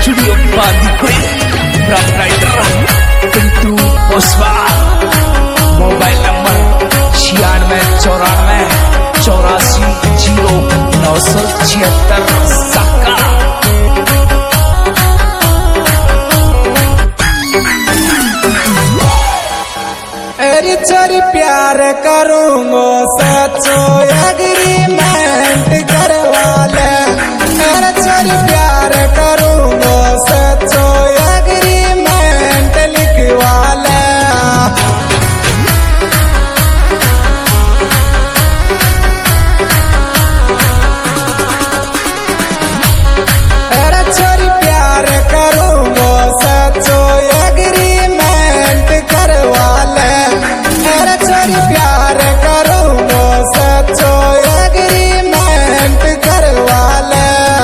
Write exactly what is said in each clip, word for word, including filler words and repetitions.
Studio Bandikui proprietor Pintu Oswal. Mobile number छियानवे चौरानवे चौरासी जीरो नौ सौ छिहत्तर साका। अरे चोरी प्यार करूंगो सचो एग्रीमेंट करवा ले। अरे चोरी प्यार करूंगो सचो एग्रीमेंट लिखवा ले। अरे चोरी प्यार करूंगो सचो एग्रीमेंट करवा ले। अरे चोरी प्यार करूंगो सचो एग्रीमेंट करवा ले।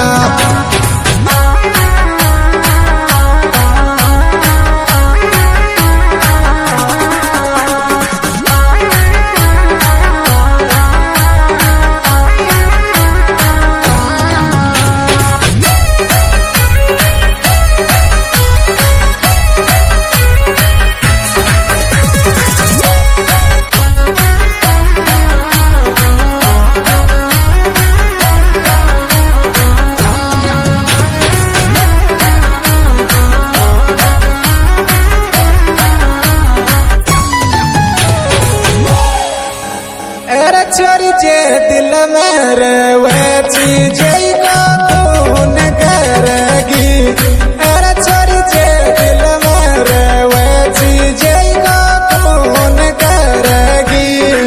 चोरी जे दिल में रहे चीज खून करेगी। अरे चोरी जे दिल में रहे चीज खून करेगी।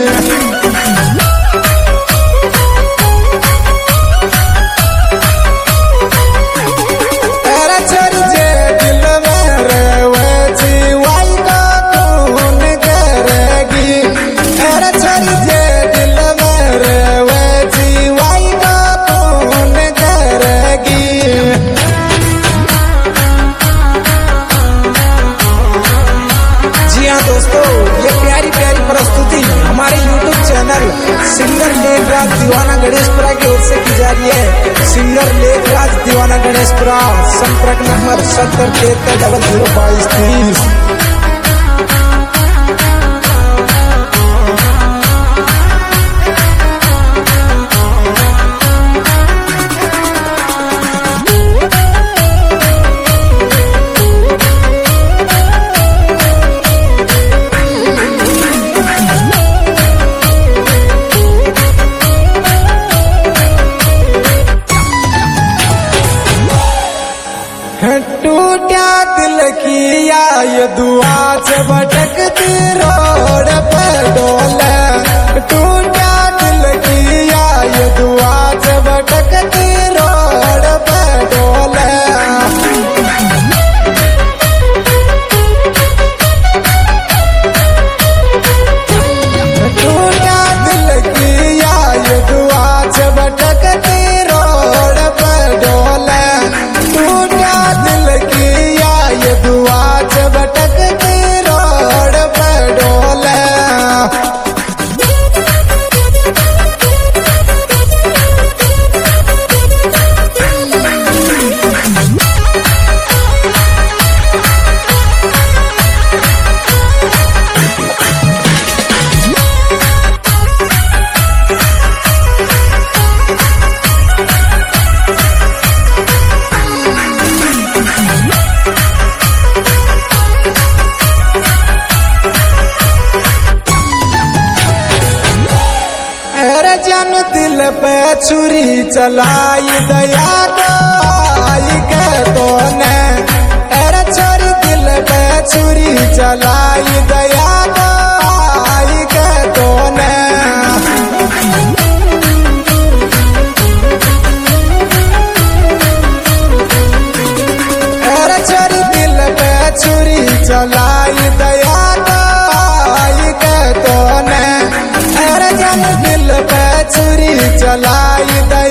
अरे चोरी जे दिल में रहे जीवाई का खून करेगी। अरे चोरी जे हमारे यूट्यूब चैनल सिंगर लेखराज दीवाना गणेशपुरा की ओर से की जा रही है। सिंगर लेखराज दीवाना गणेशपुरा, संपर्क नंबर सत्तर तिहत्तर डबल जीरो बाईस तीस। टूटा दिल की ये दुआ से भटकती रोड पर डोले। टूटा दिल की ये दुआ से भटकती रोड पर डोले। टूटा दिल की ये दुआ से भटकती रोड पर डोले। टूटा दिल की ये दुआ से भटकती रोड पर डोले। जन दिल पे छुरी चलाई दया को आई के तो ने। अरे छोरी दिल पे छुरी चलाई दया को आई के तो ने। अरे छोरी दिल पे छुरी चलाई दया को आई के तो ने। अरे जन दिल पे छुरी चलाई।